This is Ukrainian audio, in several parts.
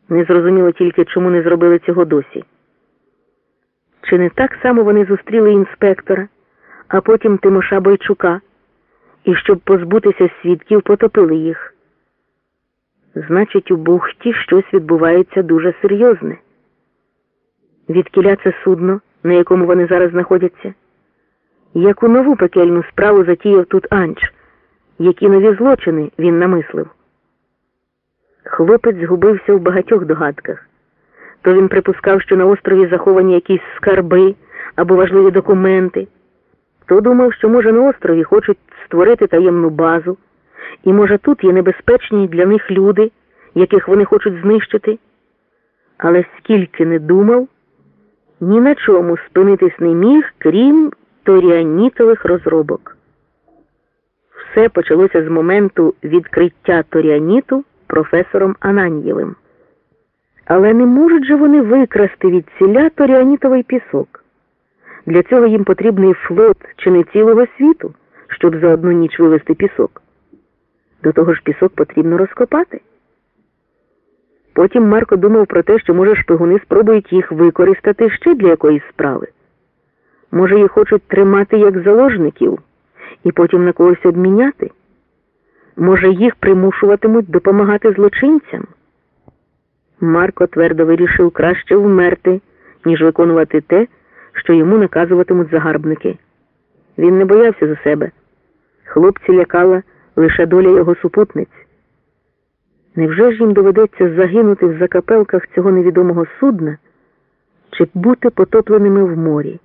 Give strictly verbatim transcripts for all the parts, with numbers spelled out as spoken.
Незрозуміло тільки, чому не зробили цього досі. Чи не так само вони зустріли інспектора, а потім Тимоша Бойчука, і щоб позбутися свідків, потопили їх? Значить, у бухті щось відбувається дуже серйозне. Відкіля це судно, на якому вони зараз знаходяться? Яку нову пекельну справу затіяв тут Анч? Які нові злочини він намислив? Хлопець згубився в багатьох догадках. То він припускав, що на острові заховані якісь скарби або важливі документи. То думав, що, може, на острові хочуть створити таємну базу, і, може, тут є небезпечні для них люди, яких вони хочуть знищити. Але скільки не думав, ні на чому спинитись не міг, крім торіанітових розробок. Все почалося з моменту відкриття торіаніту професором Ананьєвим. Але не можуть же вони викрасти від ціля торіанітовий пісок. Для цього їм потрібний флот чи не цілого світу, щоб за одну ніч вивезти пісок. До того ж пісок потрібно розкопати. Потім Марко думав про те, що, може, шпигуни спробують їх використати ще для якоїсь справи. Може, їх хочуть тримати як заложників і потім на когось обміняти? Може, їх примушуватимуть допомагати злочинцям? Марко твердо вирішив краще вмерти, ніж виконувати те, що йому наказуватимуть загарбники. Він не боявся за себе. Хлопці лякала лише доля його супутниць. Невже ж їм доведеться загинути в закапелках цього невідомого судна, чи бути потопленими в морі?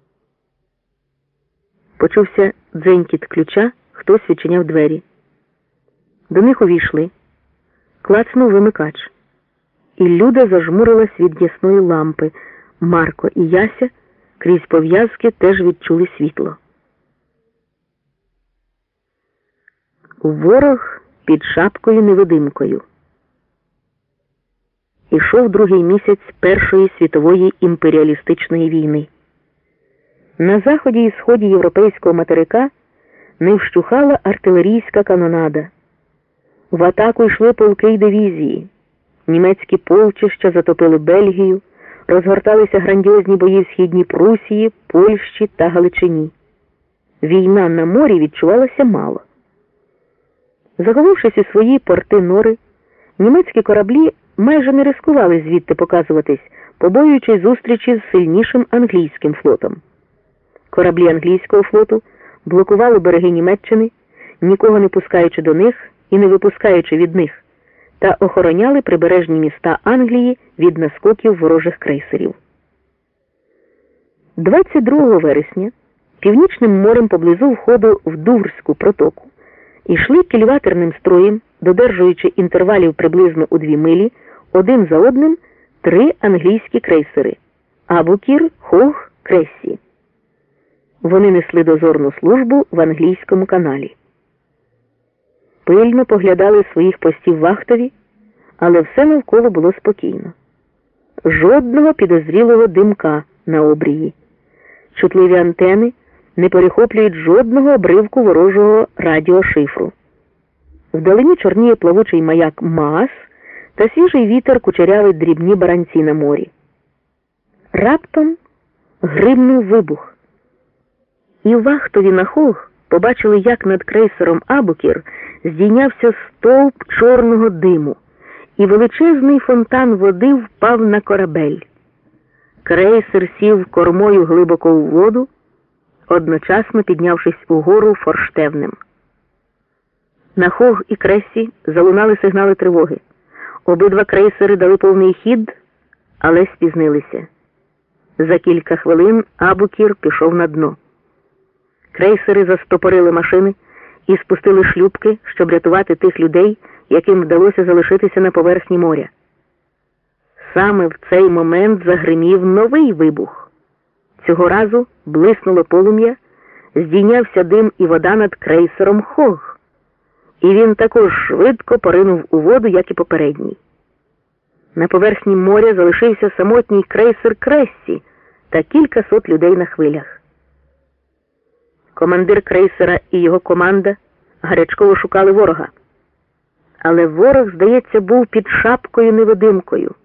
Почувся дзенькіт ключа, хтось відчиняв двері. До них увійшли. Клацнув вимикач. І Люда зажмурилась від ясної лампи. Марко і Яся крізь пов'язки теж відчули світло. Ворог під шапкою-невидимкою. Ішов другий місяць Першої світової імперіалістичної війни. На заході і сході європейського материка не вщухала артилерійська канонада. В атаку йшли полки й дивізії. Німецькі полчища затопили Бельгію, розгорталися грандіозні бої в Східній Прусії, Польщі та Галичині. Війна на морі відчувалася мало. Заховавшись у свої порти-нори, німецькі кораблі майже не ризикували звідти показуватись, побоюючись зустрічі з сильнішим англійським флотом. Кораблі англійського флоту блокували береги Німеччини, нікого не пускаючи до них і не випускаючи від них, та охороняли прибережні міста Англії від наскоків ворожих крейсерів. двадцять другого вересня північним морем поблизу входу в Дуврську протоку йшли кільватерним строєм, додержуючи інтервалів приблизно у дві милі, один за одним три англійські крейсери – Абукір, Хог, Крессі. Вони несли дозорну службу в англійському каналі. Пильно поглядали своїх постів вахтові, але все навколо було спокійно. Жодного підозрілого димка на обрії. Чутливі антени не перехоплюють жодного обривку ворожого радіошифру. Вдалині чорніє плавучий маяк Маас та свіжий вітер кучерявить дрібні баранці на морі. Раптом гримнув вибух. І вахтові на Хог побачили, як над крейсером Абукір здійнявся стовп чорного диму, і величезний фонтан води впав на корабель. Крейсер сів кормою глибоко у воду, одночасно піднявшись угору форштевнем. На Хог і Крессі залунали сигнали тривоги. Обидва крейсери дали повний хід, але спізнилися. За кілька хвилин Абукір пішов на дно. Крейсери застопорили машини і спустили шлюпки, щоб рятувати тих людей, яким вдалося залишитися на поверхні моря. Саме в цей момент загримів новий вибух. Цього разу блиснуло полум'я, здійнявся дим і вода над крейсером Хог. І він також швидко поринув у воду, як і попередній. На поверхні моря залишився самотній крейсер Крессі та кілька сот людей на хвилях. Командир крейсера і його команда гарячково шукали ворога. Але ворог, здається, був під шапкою невидимкою.